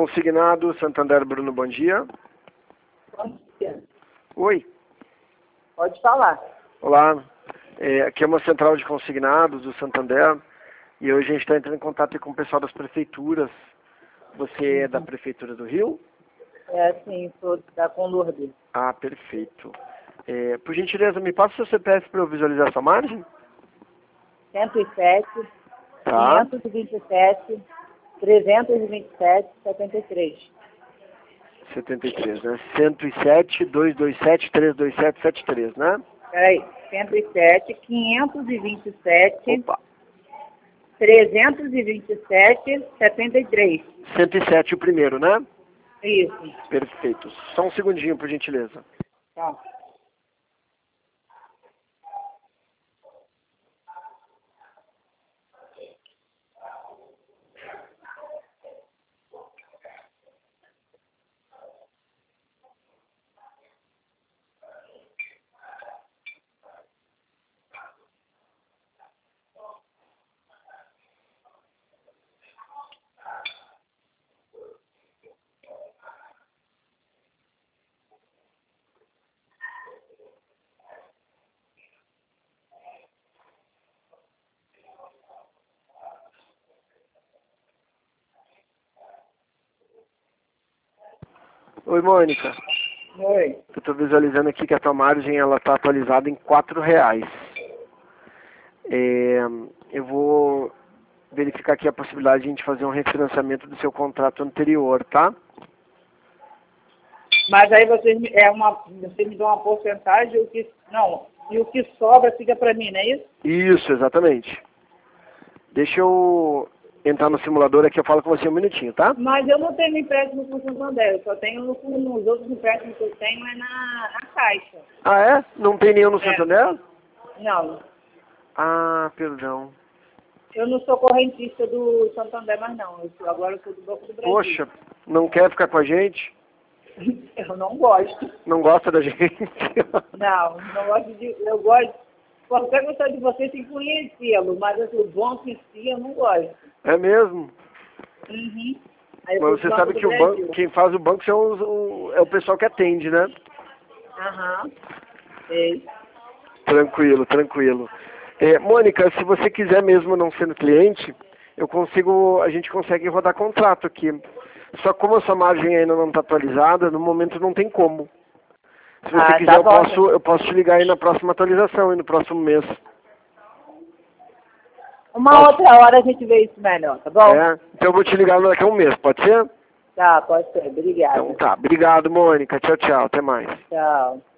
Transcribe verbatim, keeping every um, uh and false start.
Consignado Santander, Bruno, bom dia. Bom dia. Oi. Pode falar. Olá. É, aqui é uma central de consignados do Santander e hoje a gente está entrando em contato com o pessoal das prefeituras. Você é da Prefeitura do Rio? É, sim, sou da Condorbi. Ah, perfeito. É, por gentileza, me passa o seu C P F para eu visualizar sua margem? cento e sete, Tá. quinhentos e vinte e sete, trezentos e vinte e sete, setenta e três. setenta e três, né? cento e sete, duzentos e vinte e sete, trezentos e vinte e sete, setenta e três, né? Peraí, cento e sete, quinhentos e vinte e sete, Opa. trezentos e vinte e sete, setenta e três. cento e sete o primeiro, né? Isso. Perfeito. Só um segundinho, por gentileza. Tá. Oi, Mônica. Oi. Eu estou visualizando aqui que a tua margem ela está atualizada em quatro reais. É, eu vou verificar aqui a possibilidade de a gente fazer um refinanciamento do seu contrato anterior, tá? Mas aí vocês me, é uma, vocês me dão uma porcentagem, o que, não, e o que sobra fica pra mim, não é isso? Isso, exatamente. Deixa eu entrar no simulador aqui, eu falo com você um minutinho, tá? Mas eu não tenho empréstimo com o Santander, eu só tenho com os outros empréstimos que eu tenho é na, na Caixa. Ah, é? Não tem nenhum no É. Santander? Não, Ah, perdão. eu não sou correntista do Santander mais não, eu sou, agora eu sou do Banco do Brasil. Poxa, não quer ficar com a gente? Eu não gosto. Não gosta da gente? Não, não gosto de, eu gosto, qualquer coisa de vocês tem que conhecê-lo, mas assim, o banco em si eu não gosto. É mesmo? Uhum. Aí eu Mas sou você do sabe Banco que do o Brasil. banco, quem faz o banco são os, o, é o pessoal que atende, né? Aham. Sei. Tranquilo, tranquilo. É, Mônica, se você quiser mesmo não sendo cliente, eu consigo, a gente consegue rodar contrato aqui. Só como a sua margem ainda não está atualizada, no momento não tem como. Se você Ah, quiser, tá eu, bom. posso, eu posso te ligar aí na próxima atualização, aí no próximo mês. Uma Posso? outra hora a gente vê isso melhor, tá bom? É? Então eu vou te ligar daqui a um mês, pode ser? Tá, pode ser. Obrigada. Então tá. Obrigado, Mônica. Tchau, tchau. Até mais. Tchau.